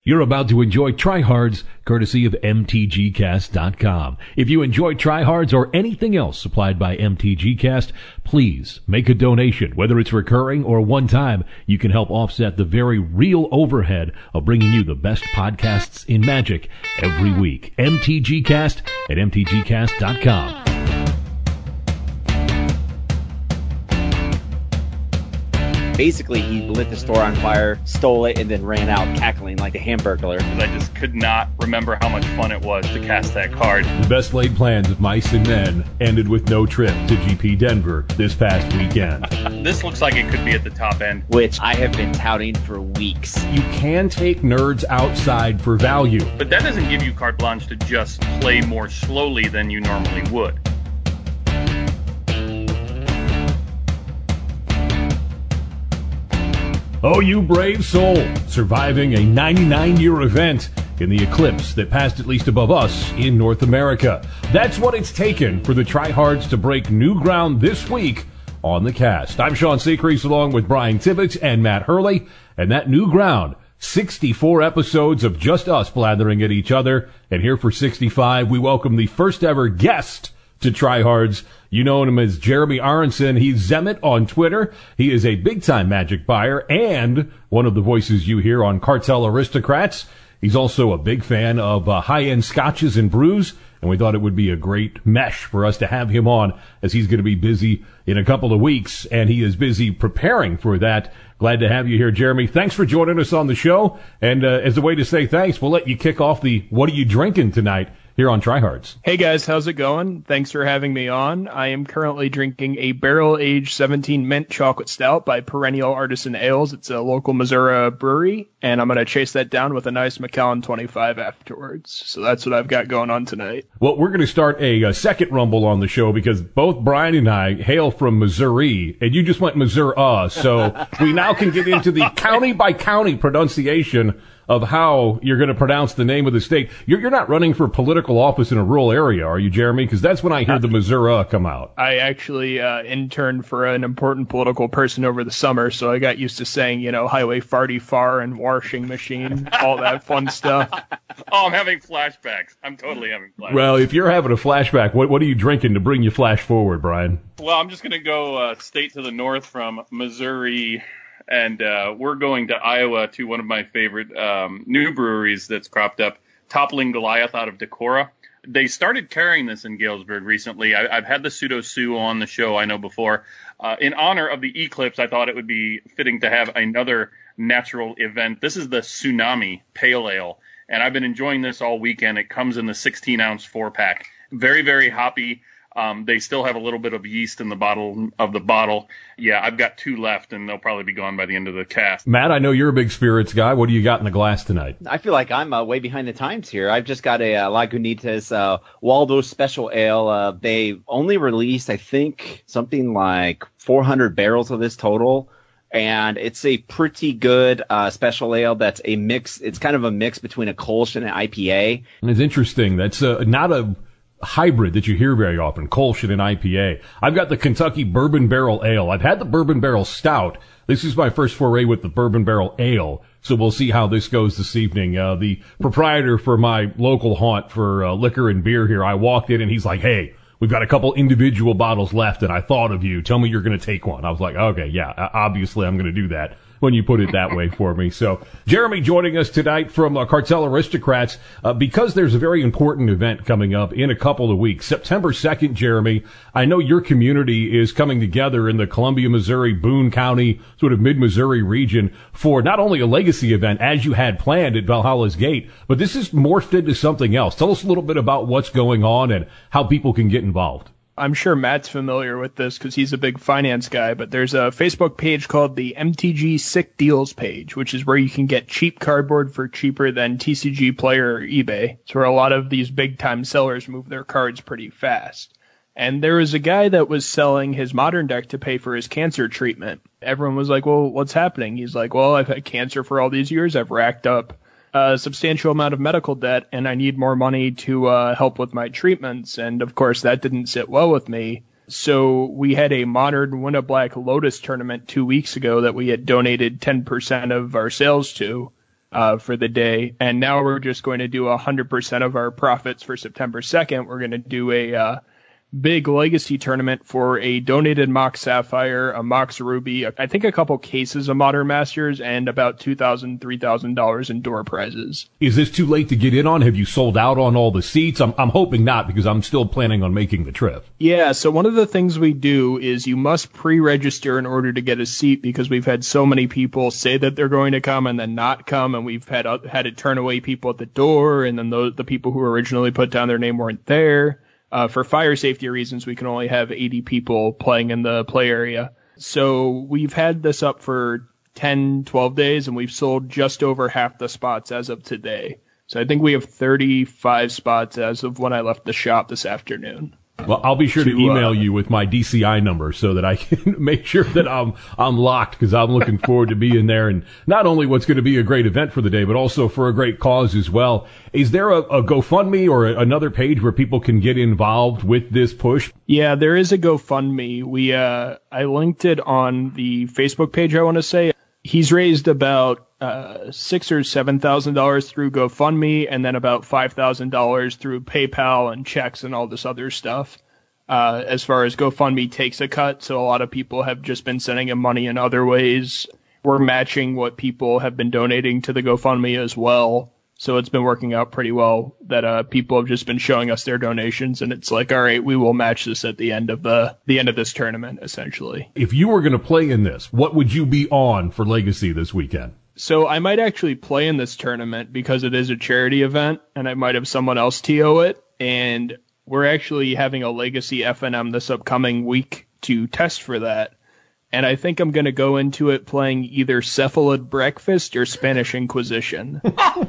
You're about to enjoy Tryhards, courtesy of MTGcast.com. If you enjoy Tryhards or anything else supplied by MTGcast, please make a donation. Whether it's recurring or one time, you can help offset the very real overhead of bringing you the best podcasts in Magic every week. MTGcast at MTGcast.com. Basically, he lit the store on fire, stole it, and then ran out cackling like a Hamburglar. I just could not remember how much fun it was to cast that card. The best laid plans of Mice and Men ended with no trip to GP Denver this past weekend. This looks like it could be at the top end. Which I have been touting for weeks. You can take nerds outside for value. But that doesn't give you carte blanche to just play more slowly than you normally would. Oh, you brave soul, surviving a 99-year event in the eclipse that passed at least above us in North America. That's what it's taken for the Tryhards to break new ground this week on the cast. I'm Sean Seacrease along with Brian Tibbetts and Matt Hurley, and that new ground, 64 episodes of just us blathering at each other, and here for 65, we welcome the first ever guest to Tryhards. You know him as Jeremy Aronson. He's Zemet on Twitter. He is a big-time Magic buyer and one of the voices you hear on Cartel Aristocrats. He's also a big fan of high-end scotches and brews, and we thought it would be a great mesh for us to have him on as he's going to be busy in a couple of weeks, and he is busy preparing for that. Glad to have you here, Jeremy. Thanks for joining us on the show, and as a way to say thanks, we'll let you kick off the What Are You Drinking Tonight here on Tryhards. Hey guys, how's it going? Thanks for having me on. I am currently drinking a barrel-aged 17 mint chocolate stout by Perennial Artisan Ales. It's a local Missouri brewery, and I'm going to chase that down with a nice Macallan 25 afterwards. So that's what I've got going on tonight. Well, we're going to start a second rumble on the show because both Brian and I hail from Missouri, and you just went Missouri, so we now can get into the county-by-county pronunciation of how you're going to pronounce the name of the state. You're not running for political office in a rural area, are you, Jeremy? Because that's when I hear the Missouri come out. I actually interned for an important political person over the summer, so I got used to saying, highway farty far and washing machine, all that fun stuff. Oh, I'm having flashbacks. I'm totally having flashbacks. Well, if you're having a flashback, what are you drinking to bring you flash forward, Brian? Well, I'm just going to go state to the north from Missouri. And we're going to Iowa to one of my favorite new breweries that's cropped up, Toppling Goliath out of Decorah. They started carrying this in Galesburg recently. I've had the Pseudo Sue on the show, I know before. In honor of the eclipse, I thought it would be fitting to have another natural event. This is the Tsunami Pale Ale, and I've been enjoying this all weekend. It comes in the 16-ounce 4-pack. Very, very hoppy. They still have a little bit of yeast in the bottle. Yeah, I've got 2 left, and they'll probably be gone by the end of the cast. Matt, I know you're a big spirits guy. What do you got in the glass tonight? I feel like I'm way behind the times here. I've just got a Lagunitas Waldo Special Ale. They only released, I think, something like 400 barrels of this total. And it's a pretty good special ale that's a mix. It's kind of a mix between a Kolsch and an IPA. And it's interesting. That's not a hybrid that you hear very often, Kolsch and an IPA. I've got the Kentucky Bourbon Barrel Ale. I've had the Bourbon Barrel Stout. This is my first foray with the Bourbon Barrel Ale, so we'll see how this goes this evening. The proprietor for my local haunt for liquor and beer here, I walked in and he's like, hey, we've got a couple individual bottles left and I thought of you. Tell me you're going to take one. I was like, okay, yeah, obviously I'm going to do that when you put it that way for me. So Jeremy joining us tonight from Cartel Aristocrats because there's a very important event coming up in a couple of weeks. September 2nd, Jeremy, I know your community is coming together in the Columbia, Missouri, Boone County, sort of mid-Missouri region for not only a legacy event as you had planned at Valhalla's Gate, but this is morphed into something else. Tell us a little bit about what's going on and how people can get involved. I'm sure Matt's familiar with this because he's a big finance guy, but there's a Facebook page called the MTG Sick Deals page, which is where you can get cheap cardboard for cheaper than TCG Player or eBay. It's where a lot of these big-time sellers move their cards pretty fast. And there was a guy that was selling his Modern deck to pay for his cancer treatment. Everyone was like, well, what's happening? He's like, well, I've had cancer for all these years. I've racked up a substantial amount of medical debt, and I need more money to help with my treatments. And, of course, that didn't sit well with me. So we had a Modern Win a Black Lotus tournament 2 weeks ago that we had donated 10% of our sales to. for the day. And now we're just going to do 100% of our profits for September 2nd. We're going to do a big legacy tournament for a donated Mox Sapphire, a Mox Ruby, I think a couple cases of Modern Masters, and about $2,000, $3,000 in door prizes. Is this too late to get in on? Have you sold out on all the seats? I'm hoping not, because I'm still planning on making the trip. Yeah, so one of the things we do is you must pre-register in order to get a seat, because we've had so many people say that they're going to come and then not come, and we've had to turn away people at the door, and then the people who originally put down their name weren't there. For fire safety reasons, we can only have 80 people playing in the play area. So we've had this up for 10, 12 days, and we've sold just over half the spots as of today. So I think we have 35 spots as of when I left the shop this afternoon. Well, I'll be sure to email you with my DCI number so that I can make sure that I'm locked, because I'm looking forward to being there, and not only what's going to be a great event for the day, but also for a great cause as well. Is there a GoFundMe or another page where people can get involved with this push? Yeah, there is a GoFundMe. I linked it on the Facebook page, I want to say. He's raised about $6,000 or $7,000 through GoFundMe, and then about $5,000 through PayPal and checks and all this other stuff. As far as GoFundMe takes a cut, so a lot of people have just been sending him money in other ways. We're matching what people have been donating to the GoFundMe as well. So it's been working out pretty well that people have just been showing us their donations, and it's like, all right, we will match this at the end of this tournament, essentially. If you were going to play in this, what would you be on for Legacy this weekend? So I might actually play in this tournament because it is a charity event, and I might have someone else TO it. And we're actually having a Legacy FNM this upcoming week to test for that. And I think I'm going to go into it playing either Cephalid Breakfast or Spanish Inquisition.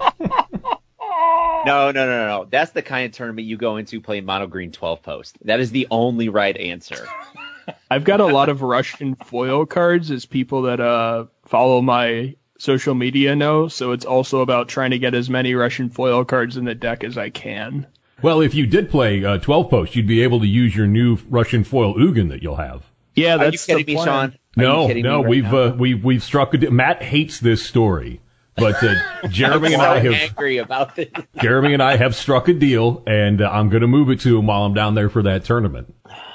No. That's the kind of tournament you go into playing Mono Green 12 post. That is the only right answer. I've got a lot of Russian foil cards, as people that follow my social media know. So it's also about trying to get as many Russian foil cards in the deck as I can. Well, if you did play 12 post, you'd be able to use your new Russian foil Ugin that you'll have. Yeah, that's the plan. Are you kidding me, Sean? We've struck a deal. Matt hates this story, but Jeremy and I have angry about this. Jeremy and I have struck a deal, and I'm going to move it to him while I'm down there for that tournament.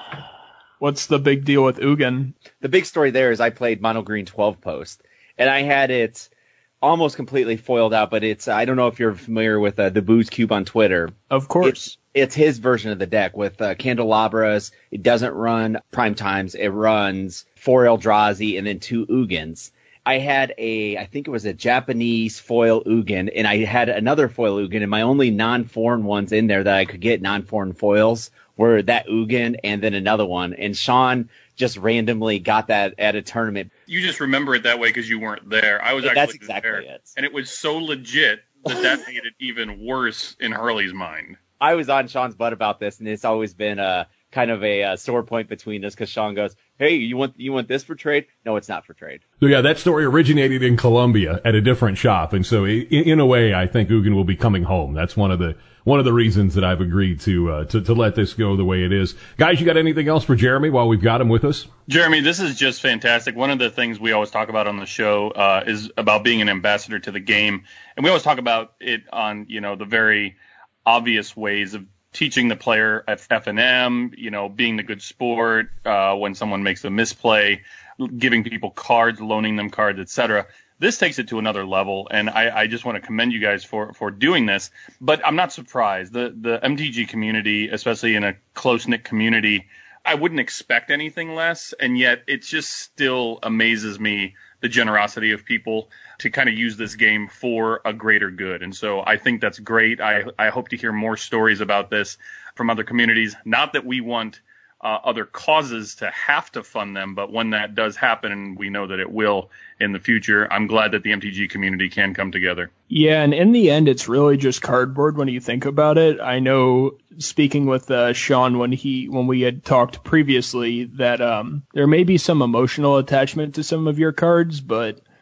What's the big deal with Ugin? The big story there is I played Mono Green 12 post, and I had it almost completely foiled out, but it's, I don't know if you're familiar with the Booze Cube on Twitter. Of course. It's his version of the deck with candelabras. It doesn't run prime times. It runs 4 Eldrazi and then 2 Ugins. I had I think it was a Japanese foil Ugin, and I had another foil Ugin, and my only non-foreign ones in there that I could get non-foreign foils were that Ugin and then another one. And Sean just randomly got that at a tournament. You just remember it that way because you weren't there. I was That's actually exactly there, it. and it was so legit that made it even worse in Hurley's mind. I was on Sean's butt about this, and it's always been kind of a sore point between us because Sean goes, "Hey, you want this for trade?" No, it's not for trade. So yeah, that story originated in Colombia at a different shop, and so in a way, I think Ugin will be coming home. That's one of the reasons that I've agreed to let this go the way it is. Guys, you got anything else for Jeremy while we've got him with us? Jeremy, this is just fantastic. One of the things we always talk about on the show is about being an ambassador to the game, and we always talk about it on the very obvious ways of teaching the player at FNM, being the good sport when someone makes a misplay, giving people cards, loaning them cards, etc. This takes it to another level, and I just want to commend you guys for doing this. But I'm not surprised. The MTG community, especially in a close-knit community, I wouldn't expect anything less, and yet it just still amazes me the generosity of people to kind of use this game for a greater good. And so I think that's great. I hope to hear more stories about this from other communities. Not that we want other causes to have to fund them, but when that does happen, and we know that it will in the future, I'm glad that the MTG community can come together. Yeah, and in the end, it's really just cardboard when you think about it. I know, speaking with Sean when we had talked previously, that there may be some emotional attachment to some of your cards, but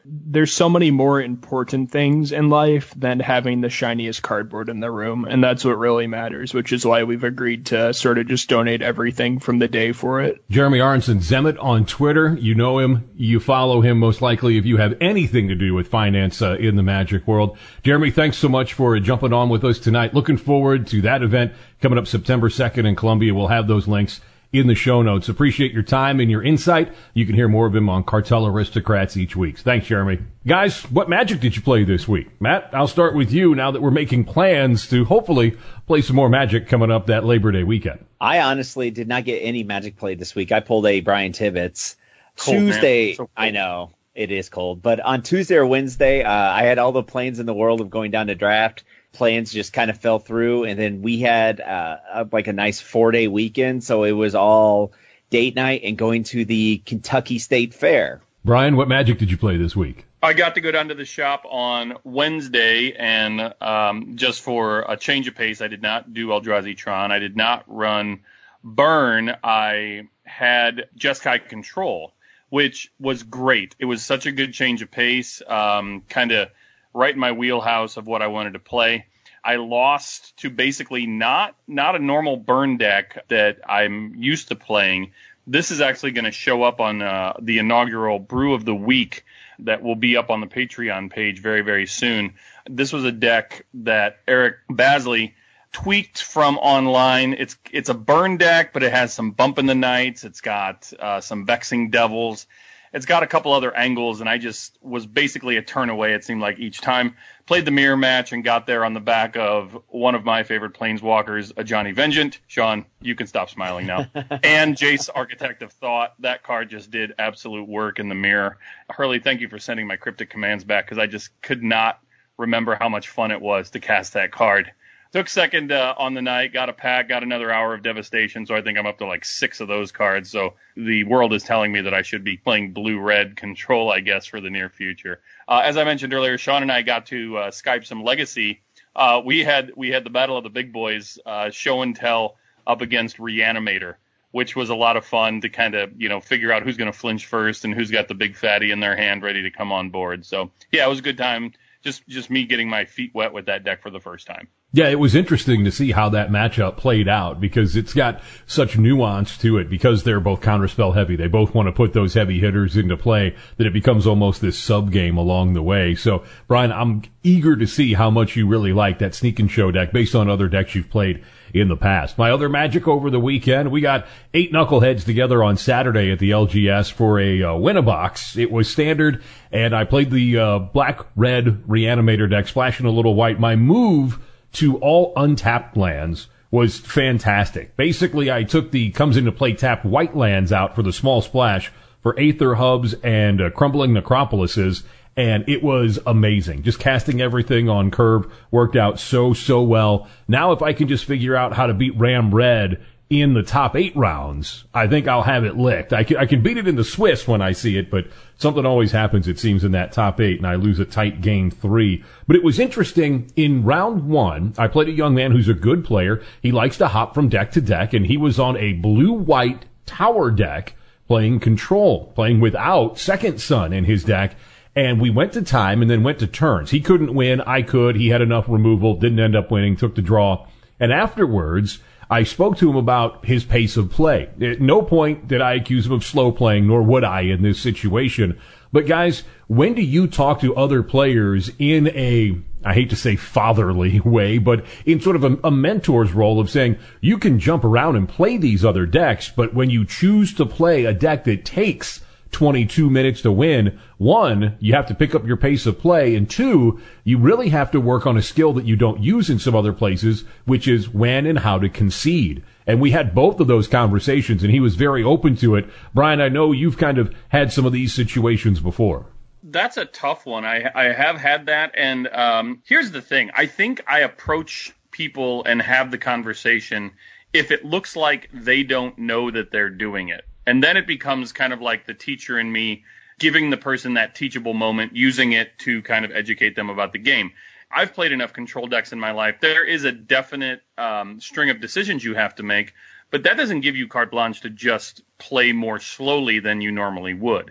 there's so many more important things in life than having the shiniest cardboard in the room, and that's what really matters, which is why we've agreed to sort of just donate everything from the day for it. Jeremy Aronson, Zemet on Twitter. You know him. You follow him most likely if you have anything to do with finance in the Magic world. Jeremy, thanks so much for jumping on with us tonight. Looking forward to that event coming up September 2nd in Columbia. We'll have those links in the show notes. Appreciate your time and your insight. You can hear more of him on Cartel Aristocrats each week. Thanks, Jeremy. Guys, what Magic did you play this week? Matt, I'll start with you now that we're making plans to hopefully play some more Magic coming up that Labor Day weekend. I honestly did not get any Magic played this week. I pulled a Brian Tibbetts. Cold, Tuesday, so I know, it is cold. But on Tuesday or Wednesday, I had all the plans in the world of going down to draft. Plans just kind of fell through, and then we had like a nice 4-day weekend, so it was all date night and going to the Kentucky State Fair. Brian, what Magic did you play this week? I got to go down to the shop on Wednesday, and just for a change of pace, I did not do Eldrazi Tron. I did not run Burn. I had Jeskai Control, which was great. It was such a good change of pace, kind of right in my wheelhouse of what I wanted to play. I lost to basically not a normal burn deck that I'm used to playing. This is actually going to show up on the inaugural Brew of the Week that will be up on the Patreon page very, very soon. This was a deck that Eric Basley tweaked from online. It's a burn deck, but it has some Bump in the Nights. It's got some Vexing Devils. It's got a couple other angles, and I just was basically a turn away, it seemed like, each time. Played the mirror match and got there on the back of one of my favorite Planeswalkers, a Johnny Vengeant. Sean, you can stop smiling now. And Jace, Architect of Thought. That card just did absolute work in the mirror. Hurley, thank you for sending my Cryptic Commands back, because I just could not remember how much fun it was to cast that card. Took second on the night, got a pack, got another hour of Devastation, so I think I'm up to like 6 of those cards. So the world is telling me that I should be playing blue-red Control, I guess, for the near future. As I mentioned earlier, Sean and I got to Skype some Legacy. We had the Battle of the Big Boys show and tell up against Reanimator, which was a lot of fun to kind of, figure out who's going to flinch first and who's got the big fatty in their hand ready to come on board. So, yeah, it was a good time. Just me getting my feet wet with that deck for the first time. Yeah, it was interesting to see how that matchup played out, because it's got such nuance to it, because they're both counterspell heavy. They both want to put those heavy hitters into play, that it becomes almost this sub game along the way. So, Brian, I'm eager to see how much you really like that Sneak and Show deck based on other decks you've played in the past. My other Magic over the weekend, we got 8 knuckleheads together on Saturday at the LGS for a win-a-box. It was standard, and I played the black-red Reanimator deck, splashing a little white. My move to all untapped lands was fantastic. Basically, I took the comes into play tapped white lands out for the small splash for Aether Hubs and Crumbling Necropolises, and it was amazing. Just casting everything on curve worked out so well. Now if I can just figure out how to beat Ram Red in the top 8 rounds, I think I'll have it licked. I can beat it in the Swiss when I see it, but something always happens, it seems, in that top 8, and I lose a tight game 3. But it was interesting. In round 1, I played a young man who's a good player. He likes to hop from deck to deck, and he was on a blue-white tower deck playing Control, playing without Second Son in his deck. And we went to time and then went to turns. He couldn't win. I could. He had enough removal, didn't end up winning, took the draw. And afterwards, I spoke to him about his pace of play. At no point did I accuse him of slow playing, nor would I in this situation. But guys, when do you talk to other players in a, I hate to say fatherly way, but in sort of a mentor's role of saying, you can jump around and play these other decks, but when you choose to play a deck that takes 22 minutes to win, 1, you have to pick up your pace of play, and 2, you really have to work on a skill that you don't use in some other places, which is when and how to concede. And we had both of those conversations, and he was very open to it. Brian, I know you've kind of had some of these situations before. That's a tough one. I have had that, and here's the thing. I think I approach people and have the conversation if it looks like they don't know that they're doing it. And then it becomes kind of like the teacher in me giving the person that teachable moment, using it to kind of educate them about the game. I've played enough Control decks in my life. There is a definite string of decisions you have to make, but that doesn't give you carte blanche to just play more slowly than you normally would.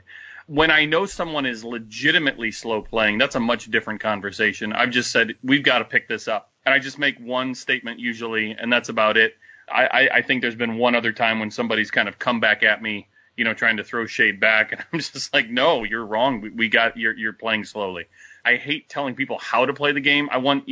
When I know someone is legitimately slow playing, that's a much different conversation. I've just said, we've got to pick this up. And I just make one statement usually, and that's about it. I think there's been one other time when somebody's kind of come back at me, trying to throw shade back. And I'm just like, no, you're wrong. You're playing slowly. I hate telling people how to play the game. I want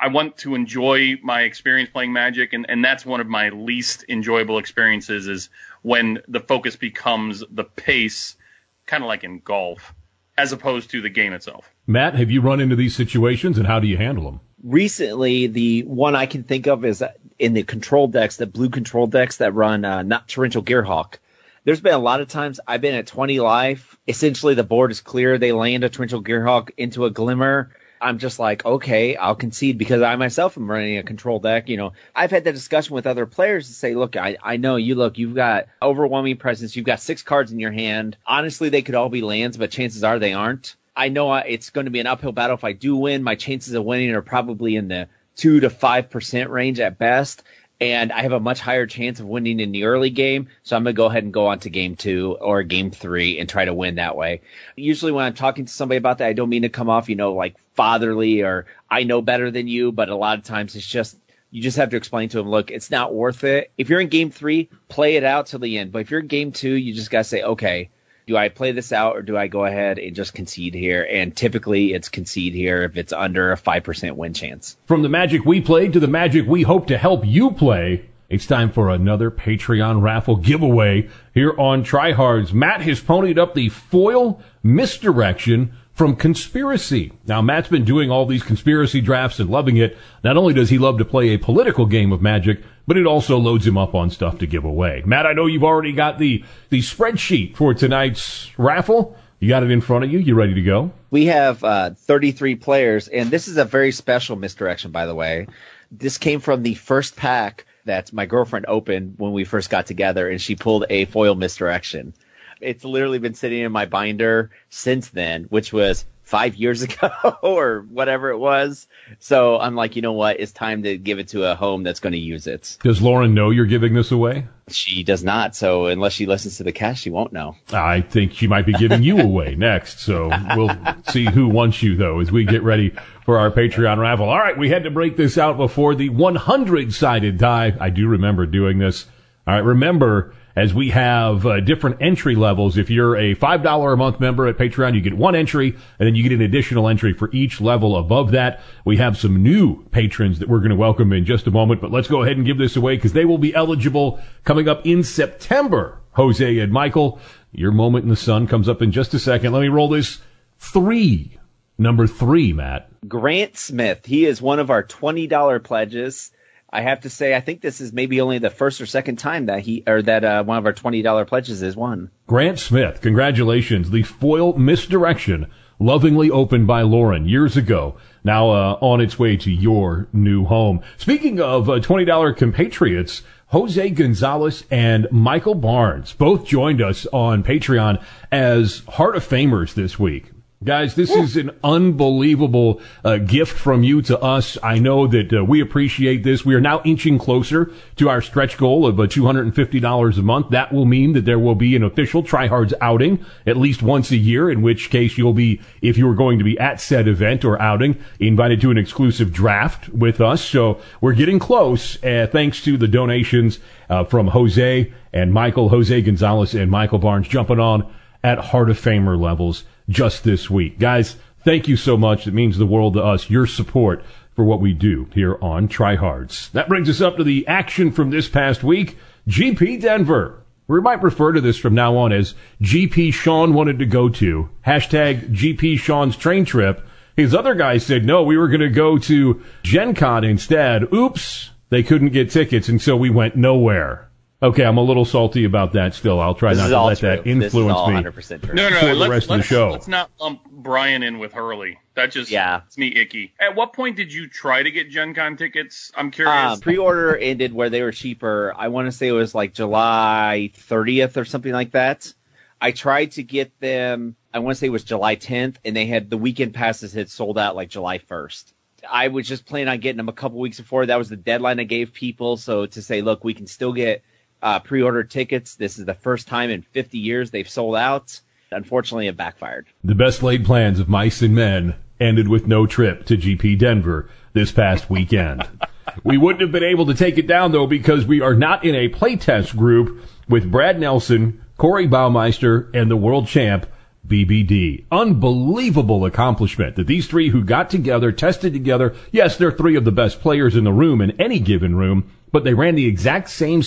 to enjoy my experience playing Magic. And that's one of my least enjoyable experiences, is when the focus becomes the pace, kind of like in golf, as opposed to the game itself. Matt, have you run into these situations, and how do you handle them? Recently, the one I can think of is in the control decks, the blue control decks that run not Torrential Gearhawk. There's been a lot of times I've been at 20 life. Essentially, the board is clear. They land a Torrential Gearhawk into a Glimmer. I'm just like, okay, I'll concede, because I myself am running a control deck. I've had that discussion with other players to say, look, I know you've got overwhelming presence. You've got 6 cards in your hand. Honestly, they could all be lands, but chances are they aren't. I know it's going to be an uphill battle. If I do win, my chances of winning are probably in the 2 to 5% range at best. And I have a much higher chance of winning in the early game. So I'm going to go ahead and go on to game 2 or game 3 and try to win that way. Usually when I'm talking to somebody about that, I don't mean to come off, like fatherly or I know better than you. But a lot of times it's just, you just have to explain to them, look, it's not worth it. If you're in game 3, play it out till the end. But if you're in game 2, you just got to say, okay, do I play this out or do I go ahead and just concede here? And typically it's concede here if it's under a 5% win chance. From the Magic we played to the Magic we hope to help you play, it's time for another Patreon raffle giveaway here on Tryhards. Matt has ponied up the foil misdirection from Conspiracy. Now, Matt's been doing all these conspiracy drafts and loving it. Not only does he love to play a political game of Magic, but it also loads him up on stuff to give away. Matt, I know you've already got the spreadsheet for tonight's raffle. You got it in front of you. You ready to go? We have 33 players, and this is a very special misdirection, by the way. This came from the first pack that my girlfriend opened when we first got together, and she pulled a foil misdirection. It's literally been sitting in my binder since then, which was 5 years ago or whatever it was. So I'm like, you know what? It's time to give it to a home that's going to use it. Does Lauren know you're giving this away? She does not. So unless she listens to the cast, she won't know. I think she might be giving you away next. So we'll see who wants you, though, as we get ready for our Patreon raffle. All right, we had to break this out before the 100-sided die. I do remember doing this. All right, remember, as we have different entry levels. If you're a $5 a month member at Patreon, you get 1 entry, and then you get an additional entry for each level above that. We have some new patrons that we're going to welcome in just a moment, but let's go ahead and give this away because they will be eligible coming up in September. Jose and Michael, your moment in the sun comes up in just a second. Let me roll this. Number 3, Matt. Grant Smith. He is one of our $20 pledges. I have to say, I think this is maybe only the first or second time that one of our $20 pledges is won. Grant Smith, congratulations. The foil misdirection, lovingly opened by Lauren years ago, now on its way to your new home. Speaking of $20 compatriots, Jose Gonzalez and Michael Barnes both joined us on Patreon as Heart of Famers this week. Guys, this is an unbelievable gift from you to us. I know that we appreciate this. We are now inching closer to our stretch goal of $250 a month. That will mean that there will be an official Tryhards outing at least once a year, in which case you'll be, if you are going to be at said event or outing, invited to an exclusive draft with us. So we're getting close, thanks to the donations from Jose and Michael, Jose Gonzalez and Michael Barnes jumping on at Heart of Famer levels just this week. Guys, thank you so much. It means the world to us, your support for what we do here on Tryhards. That brings us up to the action from this past week. GP Denver. We might refer to this from now on as GP Sean wanted to go to. Hashtag GP Sean's train trip. His other guys said, no, we were going to go to Gen Con instead. Oops, they couldn't get tickets, and so we went nowhere. Okay, I'm a little salty about that still. I'll try not to let that influence me true. No, for the rest of the show. Let's not lump Brian in with Hurley. That just makes me icky. At what point did you try to get Gen Con tickets? I'm curious. Pre-order ended where they were cheaper. I want to say it was like July 30th or something like that. I tried to get them, I want to say it was July 10th, and they had the weekend passes had sold out like July 1st. I was just planning on getting them a couple weeks before. That was the deadline I gave people. So to say, look, we can still get pre-order tickets. This is the first time in 50 years they've sold out. unfortunately it backfired. The best laid plans of mice and men ended with no trip to GP Denver this past weekend. We wouldn't have been able to take it down, though, because we are not in a playtest group with Brad Nelson, Corey Baumeister, and the world champ, BBD. Unbelievable accomplishment that these three who got together, tested together. Yes, they're three of the best players in the room, in any given room, but they ran the exact same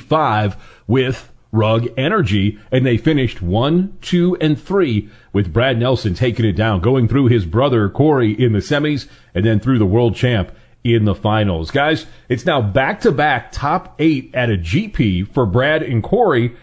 75 with Rug Energy, and they finished 1, 2, and 3 with Brad Nelson taking it down, going through his brother Corey in the semis, and then through the world champ in the finals. Guys, it's now back-to-back top 8 at a GP for Brad and Corey,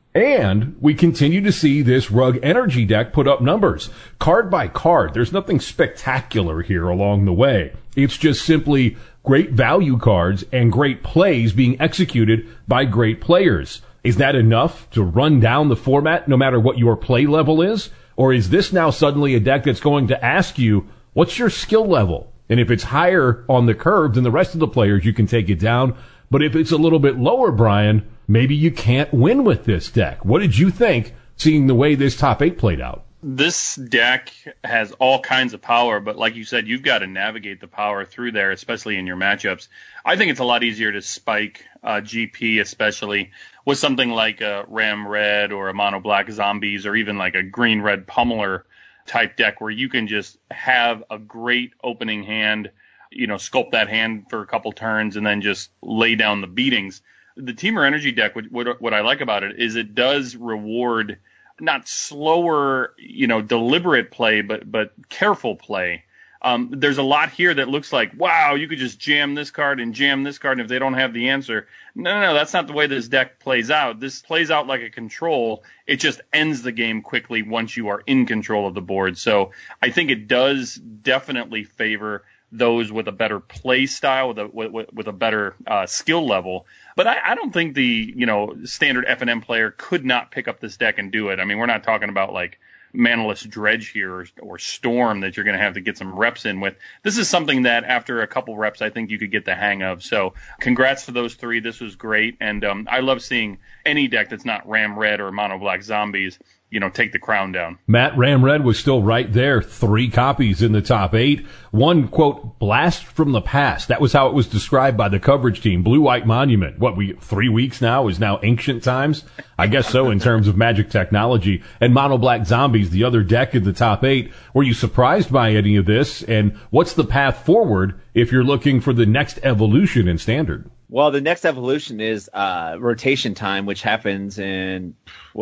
and we continue to see this Rug Energy deck put up numbers. Card by card, there's nothing spectacular here along the way. It's just simply great value cards and great plays being executed by great players. Is that enough to run down the format no matter what your play level is? Or is this now suddenly a deck that's going to ask you, what's your skill level? And if it's higher on the curve than the rest of the players, you can take it down. But if it's a little bit lower, Brian, maybe you can't win with this deck. What did you think, seeing the way this top 8 played out? This deck has all kinds of power, but like you said, you've got to navigate the power through there, especially in your matchups. I think it's a lot easier to spike GP, especially with something like a Ram Red or a Mono Black Zombies, or even like a Green Red Pummeler type deck where you can just have a great opening hand, sculpt that hand for a couple turns and then just lay down the beatings. The Temur Energy deck, what I like about it is it does reward not slower, deliberate play, but careful play. There's a lot here that looks like, wow, you could just jam this card and jam this card, and if they don't have the answer. No, that's not the way this deck plays out. This plays out like a control. It just ends the game quickly once you are in control of the board. So I think it does definitely favor those with a better play style, with a better skill level. But I don't think the standard FNM player could not pick up this deck and do it. I mean, we're not talking about like Manaless Dredge here or Storm that you're going to have to get some reps in with. This is something that after a couple reps, I think you could get the hang of. So congrats to those three. This was great. And I love seeing any deck that's not Ram Red or Mono Black Zombies, take the crown down. Matt, Ram Red was still right there. 3 copies in the top 8. One, quote, blast from the past. That was how it was described by the coverage team. Blue-White Monument. 3 weeks now is now ancient times? I guess so in terms of Magic technology. And Mono Black Zombies, the other deck in the top 8. Were you surprised by any of this? And what's the path forward if you're looking for the next evolution in Standard? Well, the next evolution is rotation time, which happens in,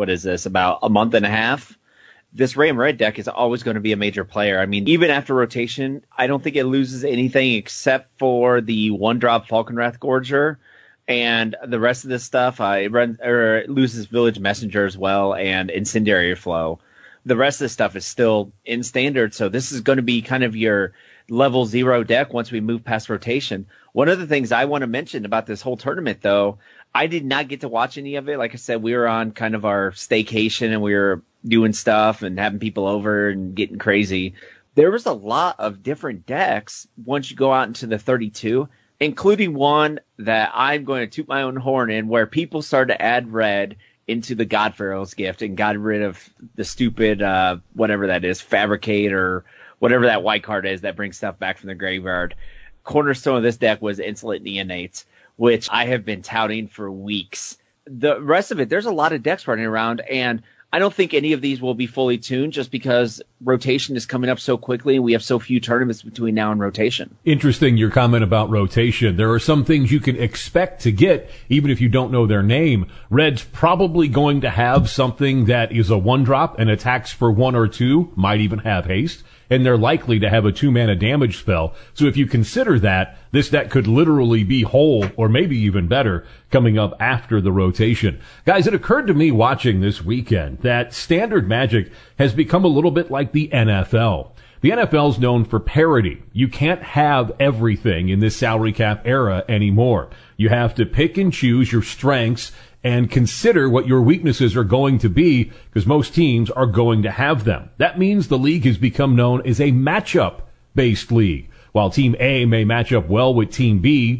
about a month and a half. This Ram Red deck is always going to be a major player. I mean, even after rotation, I don't think it loses anything except for the 1-drop Falconwrath Gorger. And the rest of this stuff, it loses Village Messenger as well and Incendiary Flow. The rest of this stuff is still in Standard, so this is going to be kind of your level 0 deck once we move past rotation. One of the things I want to mention about this whole tournament, though, I did not get to watch any of it. Like I said, we were on kind of our staycation and we were doing stuff and having people over and getting crazy. There was a lot of different decks once you go out into the 32, including one that I'm going to toot my own horn in, where people started to add red into the God Pharaoh's Gift and got rid of the stupid, whatever that is, Fabricate or whatever that white card is that brings stuff back from the graveyard. Cornerstone of this deck was Insolent Neonates, which I have been touting for weeks. The rest of it, there's a lot of decks running around, and I don't think any of these will be fully tuned just because rotation is coming up so quickly and we have so few tournaments between now and rotation. Interesting, your comment about rotation. There are some things you can expect to get even if you don't know their name. Red's probably going to have something that is a 1-drop and attacks for 1 or 2, might even have haste, and they're likely to have a 2-mana damage spell. So if you consider that, this deck could literally be whole, or maybe even better, coming up after the rotation. Guys, it occurred to me watching this weekend that Standard Magic has become a little bit like the NFL. The NFL's known for parity. You can't have everything in this salary cap era anymore. You have to pick and choose your strengths and consider what your weaknesses are going to be, because most teams are going to have them. That means the league has become known as a matchup-based league. While Team A may match up well with Team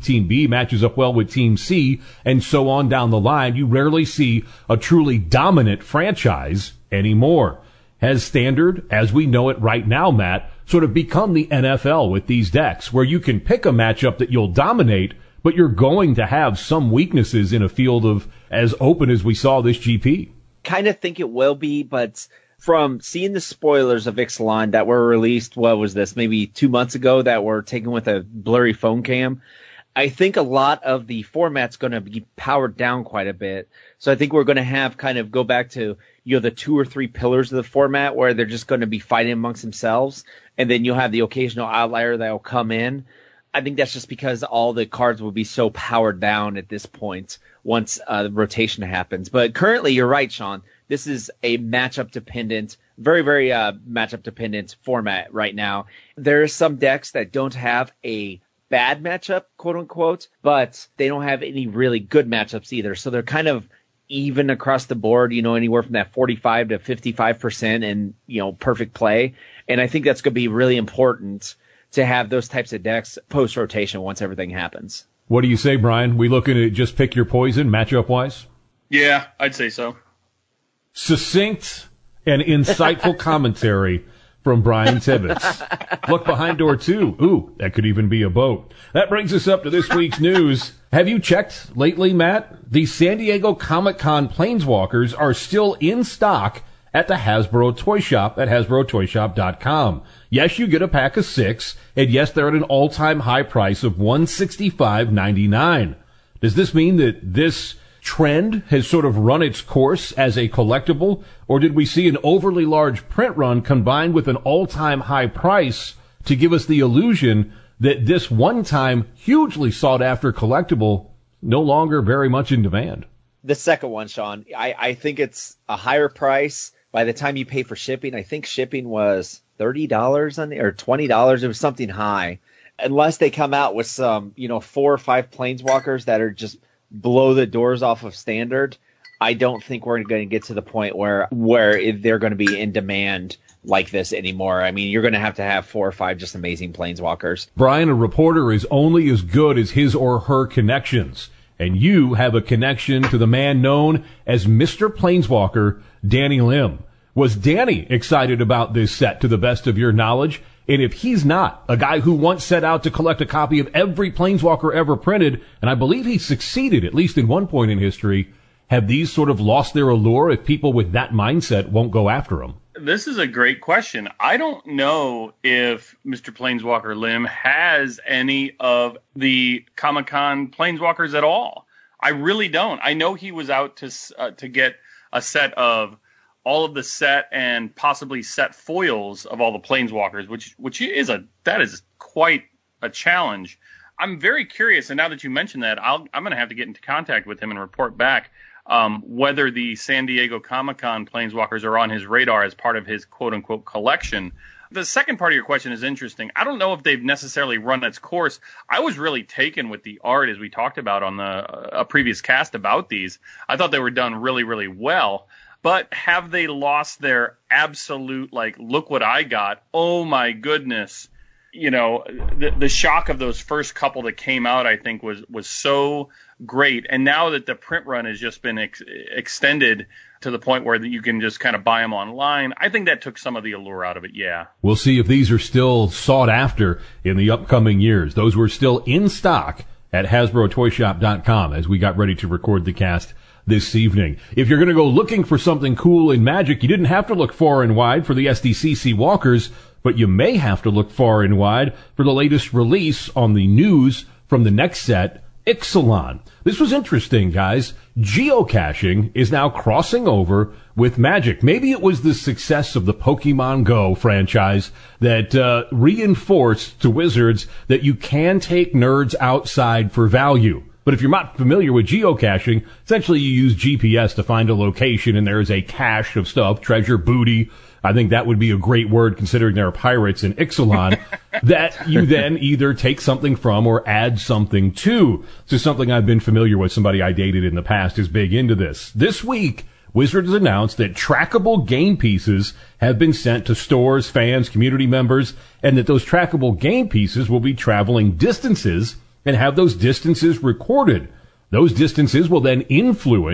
B matches up well with Team C, and so on down the line, you rarely see a truly dominant franchise anymore. has Standard, as we know it right now, Matt, sort of become the NFL with these decks, where you can pick a matchup that you'll dominate, but you're going to have some weaknesses in a field of as open as we saw this GP? Kind of think it will be, but from seeing the spoilers of Ixalan that were released, what was this, maybe 2 months ago, that were taken with a blurry phone cam, I think a lot of the format's going to be powered down quite a bit. So I think we're going to have kind of go back to, the 2 or 3 pillars of the format where they're just going to be fighting amongst themselves. And then you'll have the occasional outlier that will come in. I think that's just because all the cards will be so powered down at this point once the rotation happens. But currently, you're right, Sean. This is a matchup dependent, very, very matchup dependent format right now. There are some decks that don't have a bad matchup, quote unquote, but they don't have any really good matchups either. So they're kind of even across the board, anywhere from that 45 to 55% and, perfect play. And I think that's going to be really important to have those types of decks post rotation once everything happens. What do you say, Brian? We looking to just pick your poison matchup wise? Yeah, I'd say so. Succinct and insightful commentary from Brian Tibbetts. Look behind door 2. Ooh, that could even be a boat. That brings us up to this week's news. Have you checked lately, Matt? The San Diego Comic-Con Planeswalkers are still in stock at the Hasbro Toy Shop at HasbroToyShop.com. Yes, you get a pack of 6, and yes, they're at an all-time high price of $165.99. Does this mean that this trend has sort of run its course as a collectible, or did we see an overly large print run combined with an all-time high price to give us the illusion that this one-time hugely sought-after collectible no longer very much in demand? The second one, Sean, I think it's a higher price. By the time you pay for shipping, I think shipping was $30 on or $20. It was something high. Unless they come out with some, 4 or 5 Planeswalkers that are just blow the doors off of Standard, I don't think we're going to get to the point where they're going to be in demand like this anymore. I mean, you're going to have 4 or 5 just amazing Planeswalkers. Brian, a reporter is only as good as his or her connections. And you have a connection to the man known as Mr. Planeswalker, Danny Lim. Was Danny excited about this set to the best of your knowledge? And if he's not, a guy who once set out to collect a copy of every Planeswalker ever printed, and I believe he succeeded, at least in one point in history, have these sort of lost their allure if people with that mindset won't go after them? This is a great question. I don't know if Mr. Planeswalker Lim has any of the Comic-Con Planeswalkers at all. I really don't. I know he was out to get a set of all of the set and possibly set foils of all the Planeswalkers, which is quite a challenge. I'm very curious, and now that you mentioned that, I'm going to have to get into contact with him and report back whether the San Diego Comic-Con Planeswalkers are on his radar as part of his quote-unquote collection. The second part of your question is interesting. I don't know if they've necessarily run its course. I was really taken with the art, as we talked about on a previous cast about these. I thought they were done really, really well. But have they lost their absolute, look what I got? Oh, my goodness. The shock of those first couple that came out, I think, was so great. And now that the print run has just been extended to the point where you can just kind of buy them online, I think that took some of the allure out of it, yeah. We'll see if these are still sought after in the upcoming years. Those were still in stock at HasbroToyShop.com as we got ready to record the cast this evening. If you're going to go looking for something cool in Magic, you didn't have to look far and wide for the SDCC Walkers, but you may have to look far and wide for the latest release on the news from the next set, Ixalan. This was interesting, guys. Geocaching is now crossing over with Magic. Maybe it was the success of the Pokemon Go franchise that reinforced to Wizards that you can take nerds outside for value. But if you're not familiar with geocaching, essentially you use GPS to find a location and there is a cache of stuff, treasure, booty. I think that would be a great word considering there are pirates in Ixalan that you then either take something from or add something to. This is something I've been familiar with. Somebody I dated in the past is big into this. This week, Wizards announced that trackable game pieces have been sent to stores, fans, community members, and that those trackable game pieces will be traveling distances and have those distances recorded. Those distances will then influence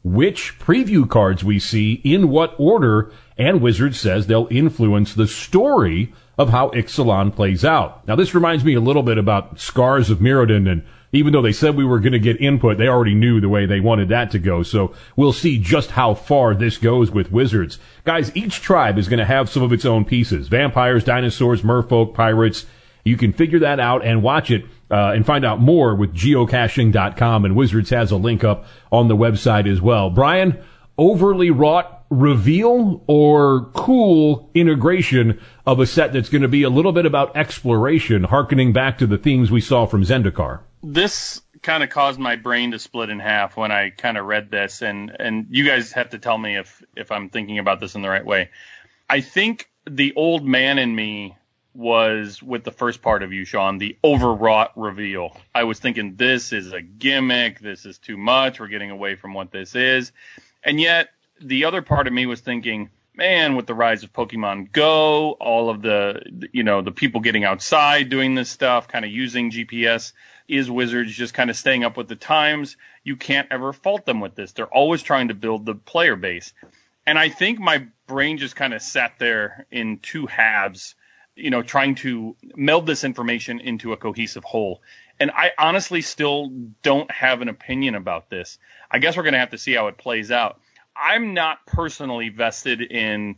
which preview cards we see, in what order, and Wizards says they'll influence the story of how Ixalan plays out. Now, this reminds me a little bit about Scars of Mirrodin, and even though they said we were going to get input, they already knew the way they wanted that to go, so we'll see just how far this goes with Wizards. Guys, each tribe is going to have some of its own pieces. Vampires, dinosaurs, merfolk, pirates. You can figure that out and watch it and find out more with geocaching.com, and Wizards has a link up on the website as well. Brian, overly wrought reveal or cool integration of a set that's going to be a little bit about exploration, hearkening back to the themes we saw from Zendikar? This kind of caused my brain to split in half when I kind of read this, and you guys have to tell me if I'm thinking about this in the right way. I think the old man in me was with the first part of you, Sean, the overwrought reveal. I was thinking, this is a gimmick, this is too much, we're getting away from what this is. And yet, the other part of me was thinking, man, with the rise of Pokemon Go, all of the people getting outside doing this stuff, kind of using GPS, is Wizards just kind of staying up with the times? You can't ever fault them with this. They're always trying to build the player base. And I think my brain just kind of sat there in two halves, trying to meld this information into a cohesive whole. And I honestly still don't have an opinion about this. I guess we're going to have to see how it plays out. I'm not personally vested in,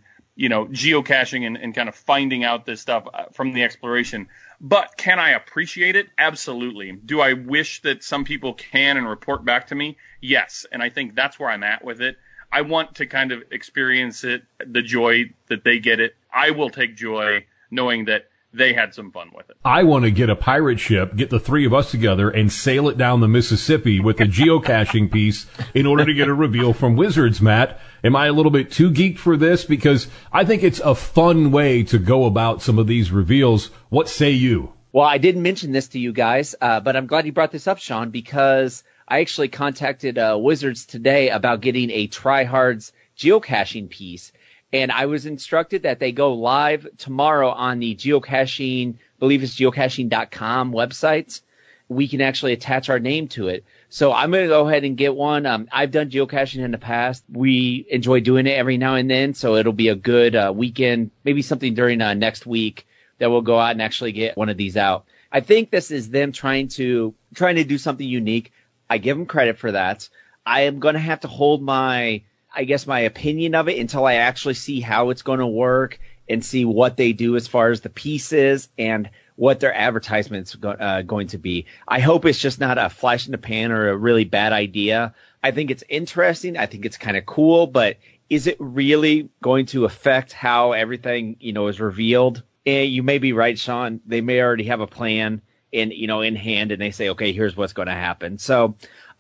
geocaching and kind of finding out this stuff from the exploration. But can I appreciate it? Absolutely. Do I wish that some people can and report back to me? Yes. And I think that's where I'm at with it. I want to kind of experience it, the joy that they get it. I will take joy knowing that they had some fun with it. I want to get a pirate ship, get the three of us together, and sail it down the Mississippi with a geocaching piece in order to get a reveal from Wizards, Matt. Am I a little bit too geeked for this? Because I think it's a fun way to go about some of these reveals. What say you? Well, I didn't mention this to you guys, but I'm glad you brought this up, Sean, because I actually contacted Wizards today about getting a Tryhards geocaching piece. And I was instructed that they go live tomorrow on the geocaching, I believe it's geocaching.com websites. We can actually attach our name to it. So I'm going to go ahead and get one. I've done geocaching in the past. We enjoy doing it every now and then. So it'll be a good weekend, maybe something during next week that we'll go out and actually get one of these out. I think this is them trying to do something unique. I give them credit for that. I am going to have to hold my opinion of it until I actually see how it's going to work and see what they do as far as the pieces and what their advertisement's going to be. I hope it's just not a flash in the pan or a really bad idea. I think it's interesting. I think it's kind of cool, but is it really going to affect how everything, is revealed? And you may be right, Sean. They may already have a plan in hand, and they say, okay, here's what's going to happen. So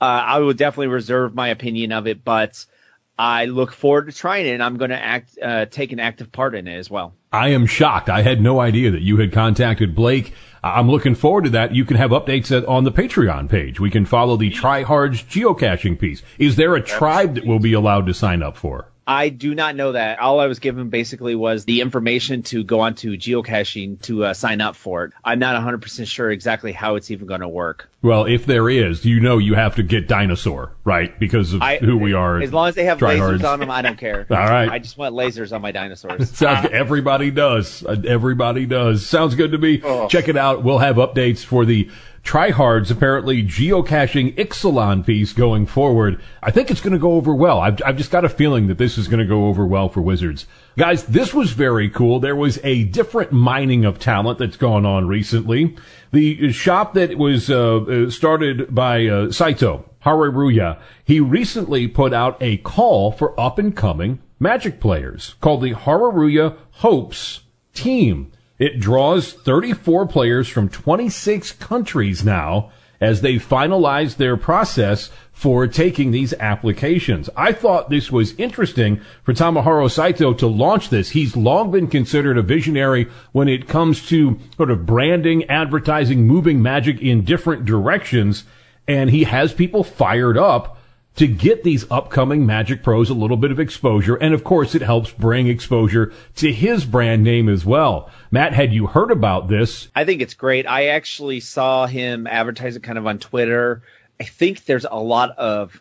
I would definitely reserve my opinion of it, but I look forward to trying it, and I'm going to take an active part in it as well. I am shocked. I had no idea that you had contacted Blake. I'm looking forward to that. You can have updates on the Patreon page. We can follow the Tryhards geocaching piece. Is there a tribe that will be allowed to sign up for? I do not know that. All I was given basically was the information to go onto geocaching to sign up for it. I'm not 100% sure exactly how it's even going to work. Well, if there is, you have to get Dinosaur, right? Because of who we are. As long as they have lasers on them, I don't care. All right. I just want lasers on my dinosaurs. Sounds everybody does. Everybody does. Sounds good to me. Oh. Check it out. We'll have updates for the Tryhards, apparently geocaching Ixalan piece going forward. I think it's going to go over well. I've just got a feeling that this is going to go over well for Wizards. Guys, this was very cool. There was a different mining of talent that's gone on recently. The shop that was started by Saito Haruruya, he recently put out a call for up-and-coming Magic players called the Haruruya Hopes Team. It draws 34 players from 26 countries now as they finalize their process for taking these applications. I thought this was interesting for Tomohiro Saito to launch this. He's long been considered a visionary when it comes to sort of branding, advertising, moving Magic in different directions, and he has people fired up to get these upcoming Magic pros a little bit of exposure, and of course it helps bring exposure to his brand name as well. Matt, had you heard about this? I think it's great. I actually saw him advertise it kind of on Twitter. I think there's a lot of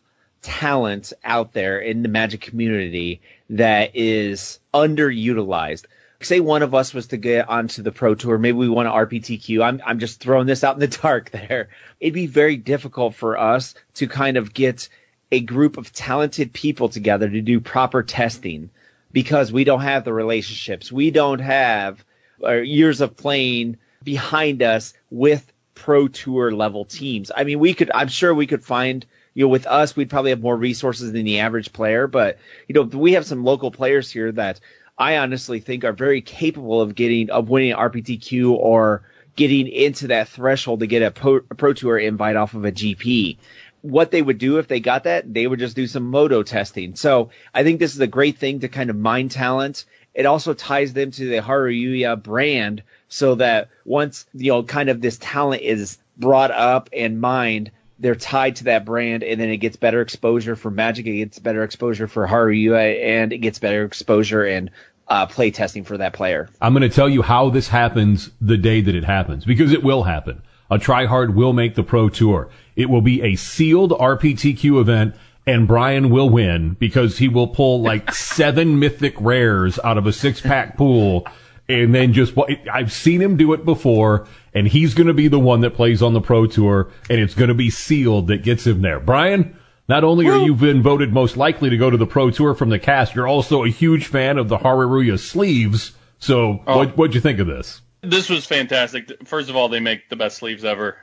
talent out there in the Magic community that is underutilized. Say one of us was to get onto the Pro Tour, maybe we want an RPTQ. I'm just throwing this out in the dark there. It'd be very difficult for us to kind of get a group of talented people together to do proper testing because we don't have the relationships. We don't have years of playing behind us with Pro Tour level teams. I mean, I'm sure we could find, with us, we'd probably have more resources than the average player, but, we have some local players here that I honestly think are very capable of winning an RPTQ or getting into that threshold to get a Pro Tour invite off of a GP. What they would do if they got that, they would just do some moto testing. So I think this is a great thing to kind of mine talent. It also ties them to the Haruya brand so that once, kind of this talent is brought up and mined, they're tied to that brand, and then it gets better exposure for Magic, it gets better exposure for Haruya, and it gets better exposure and play testing for that player. I'm going to tell you how this happens the day that it happens, because it will happen. A tryhard will make the Pro Tour. It will be a sealed RPTQ event, and Brian will win because he will pull like 7 mythic rares out of a 6-pack pool. And then I've seen him do it before, and he's going to be the one that plays on the Pro Tour, and it's going to be sealed that gets him there. Brian, not only are you been voted most likely to go to the Pro Tour from the cast, you're also a huge fan of the Haruya sleeves. So what'd you think of this? This was fantastic. First of all, they make the best sleeves ever,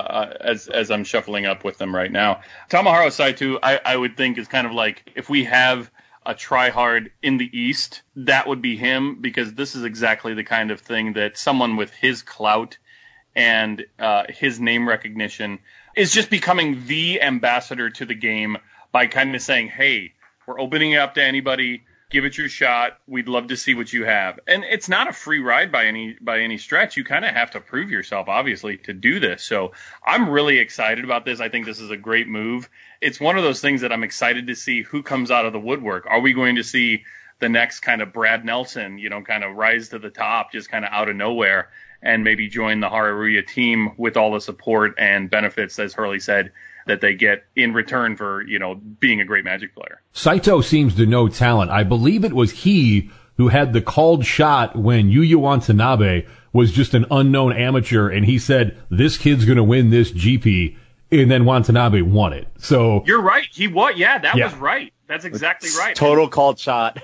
as I'm shuffling up with them right now. Tomohiro Saito, I would think, is kind of like, if we have a tryhard in the East, that would be him, because this is exactly the kind of thing that someone with his clout and his name recognition is just becoming the ambassador to the game by kind of saying, hey, we're opening it up to anybody. Give it your shot. We'd love to see what you have. And it's not a free ride by any stretch. You kind of have to prove yourself, obviously, to do this. So I'm really excited about this. I think this is a great move. It's one of those things that I'm excited to see who comes out of the woodwork. Are we going to see the next kind of Brad Nelson, kind of rise to the top, just kind of out of nowhere, and maybe join the Haruya team with all the support and benefits, as Hurley said, that they get in return for, being a great Magic player. Saito seems to know talent. I believe it was he who had the called shot when Yuya Watanabe was just an unknown amateur, and he said, this kid's going to win this GP, and then Watanabe won it. So you're right. He won. Yeah, that was right. That's exactly right. Total called shot.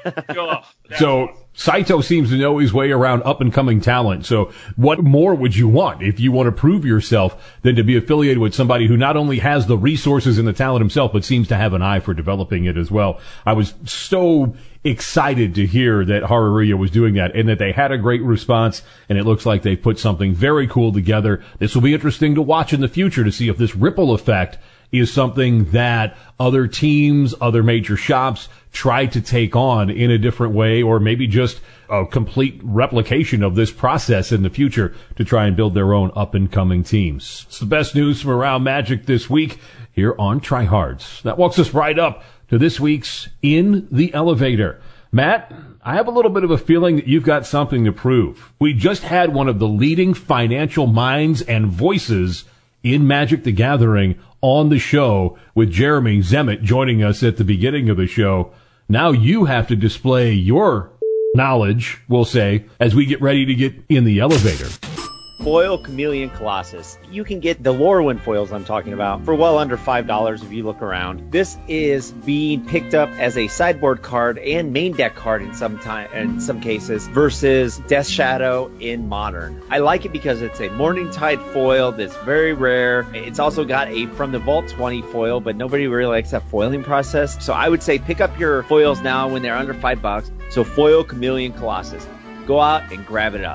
So Saito seems to know his way around up-and-coming talent. So what more would you want if you want to prove yourself than to be affiliated with somebody who not only has the resources and the talent himself, but seems to have an eye for developing it as well? I was so excited to hear that Haruya was doing that and that they had a great response, and it looks like they put something very cool together. This will be interesting to watch in the future to see if this ripple effect is something that other teams, other major shops try to take on in a different way, or maybe just a complete replication of this process in the future to try and build their own up-and-coming teams. It's the best news from around Magic this week here on Tryhards. That walks us right up to this week's In the Elevator. Matt, I have a little bit of a feeling that you've got something to prove. We just had one of the leading financial minds and voices in Magic the Gathering on the show, with Jeremy Zemet joining us at the beginning of the show. Now you have to display your knowledge, we'll say, as we get ready to get in the elevator. Foil Chameleon Colossus. You can get the Lorwyn foils I'm talking about for well under $5 if you look around. This is being picked up as a sideboard card and main deck card in some cases versus Death Shadow in Modern. I like it because it's a Morningtide foil that's very rare. It's also got a From the Vault 20 foil, but nobody really likes that foiling process. So I would say pick up your foils now when they're under $5. So Foil Chameleon Colossus. Go out and grab it up.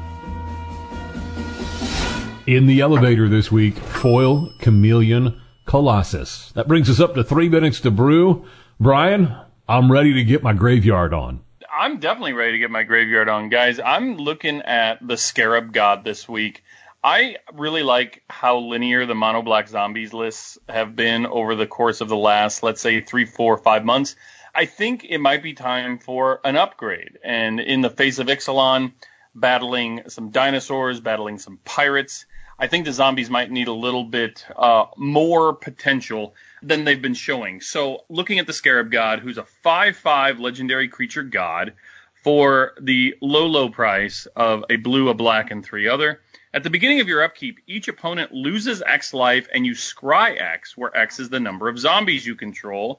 In the elevator this week, Foil Chameleon Colossus. That brings us up to 3 minutes to brew. Brian, I'm ready to get my graveyard on. I'm definitely ready to get my graveyard on, guys. I'm looking at the Scarab God this week. I really like how linear the Mono Black Zombies lists have been over the course of the last, let's say, 3, 4, 5 months. I think it might be time for an upgrade. And in the face of Ixalan, battling some dinosaurs, battling some pirates, I think the zombies might need a little bit more potential than they've been showing. So looking at the Scarab God, who's a 5/5 legendary creature god for the low price of a blue, a black, and 3 other. At the beginning of your upkeep, each opponent loses X life and you scry X, where X is the number of zombies you control.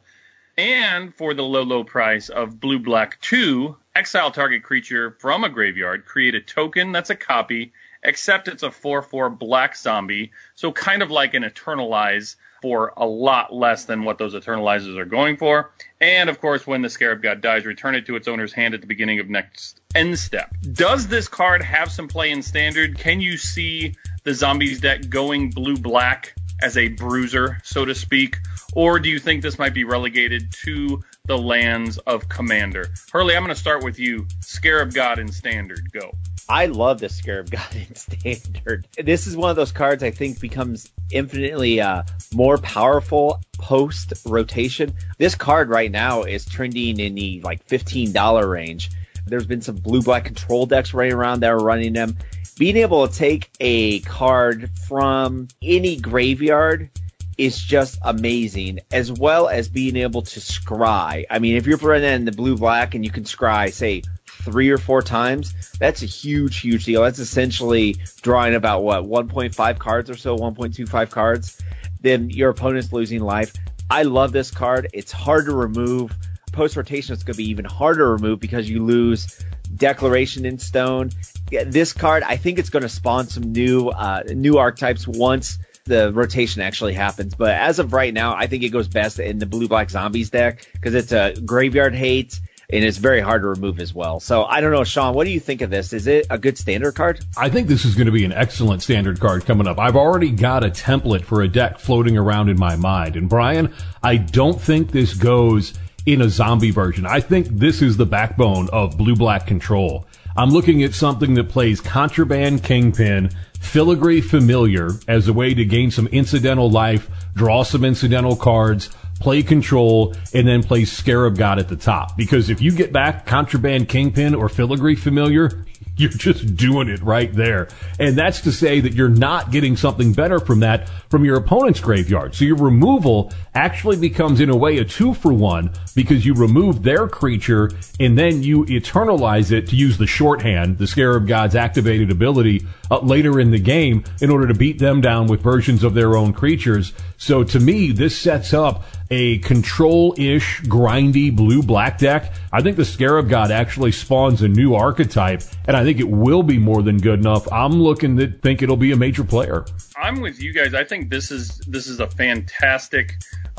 And for the low price of blue, black 2, exile target creature from a graveyard, create a token that's a copy, except it's a 4/4 black zombie, so kind of like an Eternalize for a lot less than what those Eternalizers are going for. And, of course, when the Scarab God dies, return it to its owner's hand at the beginning of next end step. Does this card have some play in Standard? Can you see the Zombies deck going blue-black as a bruiser, so to speak? Or do you think this might be relegated to the lands of Commander? Hurley, I'm going to start with you. Scarab God in Standard, go. I love the Scarab God in Standard. This is one of those cards I think becomes infinitely more powerful post-rotation. This card right now is trending in the like $15 range. There's been some blue-black control decks running around that are running them. Being able to take a card from any graveyard is just amazing, as well as being able to scry. I mean, if you're running the blue-black and you can scry, say, 3 or 4 times, that's a huge deal. That's essentially drawing about, 1.5 cards or so, 1.25 cards. Then your opponent's losing life. I love this card. It's hard to remove. Post-rotation, it's going to be even harder to remove because you lose Declaration in Stone. This card, I think it's going to spawn some new archetypes once the rotation actually happens. But as of right now, I think it goes best in the blue-black zombies deck because it's a graveyard hate and it's very hard to remove as well. So I don't know, Sean, what do you think of this? Is it a good standard card? I think this is going to be an excellent standard card coming up. I've already got a template for a deck floating around in my mind. And Brian, I don't think this goes in a zombie version. I think this is the backbone of blue-black control. I'm looking at something that plays Contraband Kingpin, Filigree Familiar as a way to gain some incidental life, draw some incidental cards, play control, and then play Scarab God at the top. Because if you get back Contraband Kingpin or Filigree Familiar, you're just doing it right there. And that's to say that you're not getting something better from that from your opponent's graveyard. So your removal actually becomes, in a way, a 2-for-1 because you remove their creature and then you eternalize it, to use the shorthand, the Scarab God's activated ability, later in the game in order to beat them down with versions of their own creatures. So to me, this sets up a control-ish, grindy blue-black deck. I think the Scarab God actually spawns a new archetype, and I think it will be more than good enough. I'm looking to think it'll be a major player. I'm with you guys. I think this is a fantastic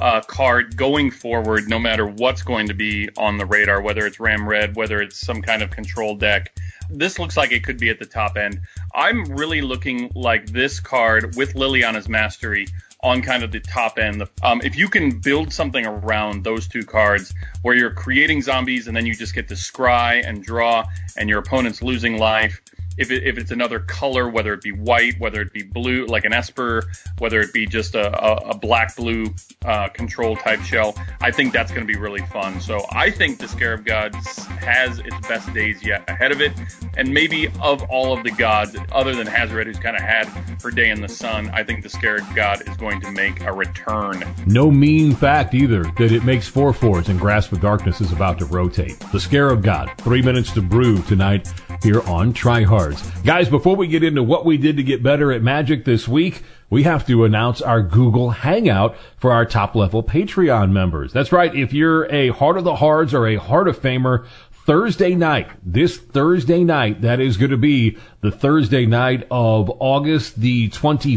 card going forward, no matter what's going to be on the radar, whether it's Ram Red, whether it's some kind of control deck. This looks like it could be at the top end. I'm really looking like this card with Liliana's Mastery on kind of the top end. If you can build something around those two cards where you're creating zombies and then you just get to scry and draw and your opponent's losing life, if it's another color, whether it be white, whether it be blue, like an Esper, whether it be just a black-blue control type shell, I think that's going to be really fun. So I think the Scarab God has its best days yet ahead of it. And maybe of all of the gods, other than Hazoret, who's kind of had her day in the sun, I think the Scarab God is going to make a return. No mean fact either that it makes 4/4s and Grasp of Darkness is about to rotate. The Scarab God, 3 minutes to brew tonight here on Tryhards. Guys, before we get into what we did to get better at Magic this week, we have to announce our Google Hangout for our top-level Patreon members. That's right. If you're a Heart of the Hards or a Heart of Famer, Thursday night, this Thursday night, that is going to be the Thursday night of August the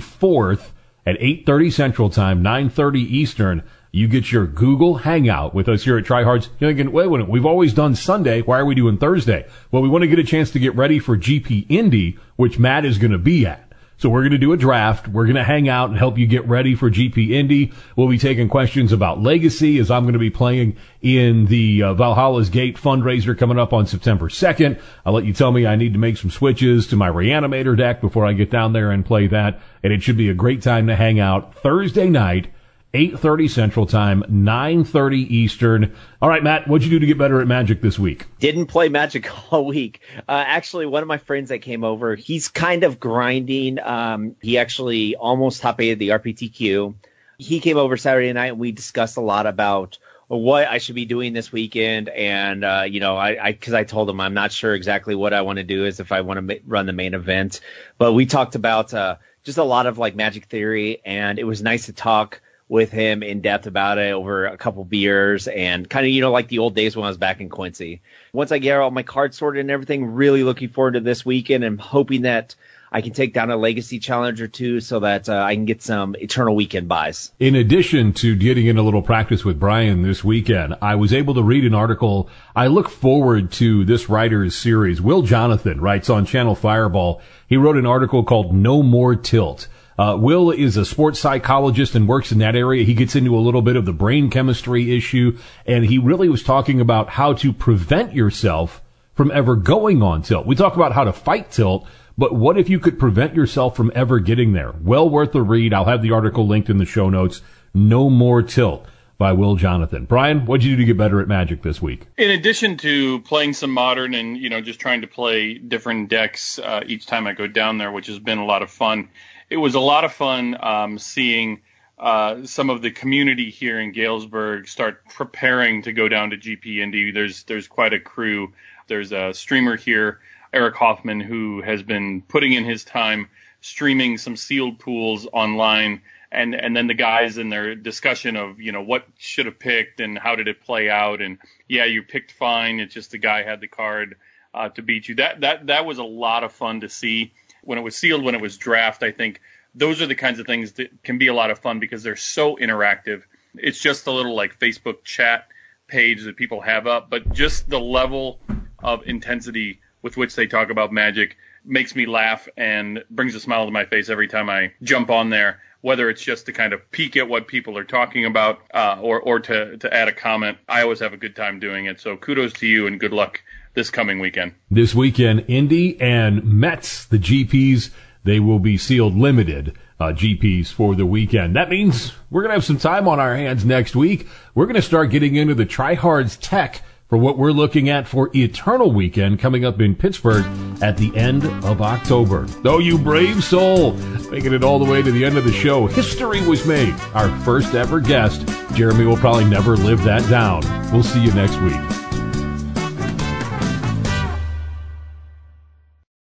24th at 8:30 Central Time, 9:30 Eastern, you get your Google Hangout with us here at Tryhards. You're thinking, wait a minute, we've always done Sunday. Why are we doing Thursday? Well, we want to get a chance to get ready for GP Indy, which Matt is going to be at. So we're going to do a draft. We're going to hang out and help you get ready for GP Indy. We'll be taking questions about Legacy, as I'm going to be playing in the Valhalla's Gate fundraiser coming up on September 2nd. I'll let you tell me I need to make some switches to my Reanimator deck before I get down there and play that. And it should be a great time to hang out Thursday night 8:30 Central Time, 9:30 Eastern. All right, Matt, what'd you do to get better at Magic this week? Didn't play Magic all week. Actually, one of my friends that came over, he's kind of grinding. He actually almost top-8'd the RPTQ. He came over Saturday night, and we discussed a lot about what I should be doing this weekend. And, because I told him I'm not sure exactly what I want to do is if I want to run the main event. But we talked about just a lot of like Magic theory, and it was nice to talk with him in depth about it over a couple beers and kind of, like the old days when I was back in Quincy. Once I get all my cards sorted and everything, really looking forward to this weekend and hoping that I can take down a Legacy Challenge or two so that I can get some Eternal Weekend buys. In addition to getting in a little practice with Brian this weekend, I was able to read an article. I look forward to this writer's series. Will Jonathan writes on Channel Fireball. He wrote an article called No More Tilt. Will is a sports psychologist and works in that area. He gets into a little bit of the brain chemistry issue, and he really was talking about how to prevent yourself from ever going on tilt. We talk about how to fight tilt, but what if you could prevent yourself from ever getting there? Well worth a read. I'll have the article linked in the show notes. No More Tilt by Will Jonathan. Brian, what'd you do to get better at Magic this week? In addition to playing some Modern and, just trying to play different decks each time I go down there, which has been a lot of fun, it was a lot of fun seeing some of the community here in Galesburg start preparing to go down to GP Indy. There's quite a crew. There's a streamer here, Eric Hoffman, who has been putting in his time streaming some sealed pools online, and then the guys in their discussion of, what should have picked and how did it play out, and yeah, you picked fine. It's just the guy had the card to beat you. That was a lot of fun to see. When it was sealed, when it was draft, I think those are the kinds of things that can be a lot of fun because they're so interactive. It's just a little like Facebook chat page that people have up, but just the level of intensity with which they talk about Magic makes me laugh and brings a smile to my face every time I jump on there, whether it's just to kind of peek at what people are talking about or to add a comment. I always have a good time doing it. So kudos to you and good luck this coming weekend. This weekend, Indy and Mets, the GPs, they will be sealed limited GPs for the weekend. That means we're going to have some time on our hands next week. We're going to start getting into the Tryhards tech for what we're looking at for Eternal Weekend coming up in Pittsburgh at the end of October. Oh, you brave soul, making it all the way to the end of the show. History was made. Our first ever guest. Jeremy will probably never live that down. We'll see you next week.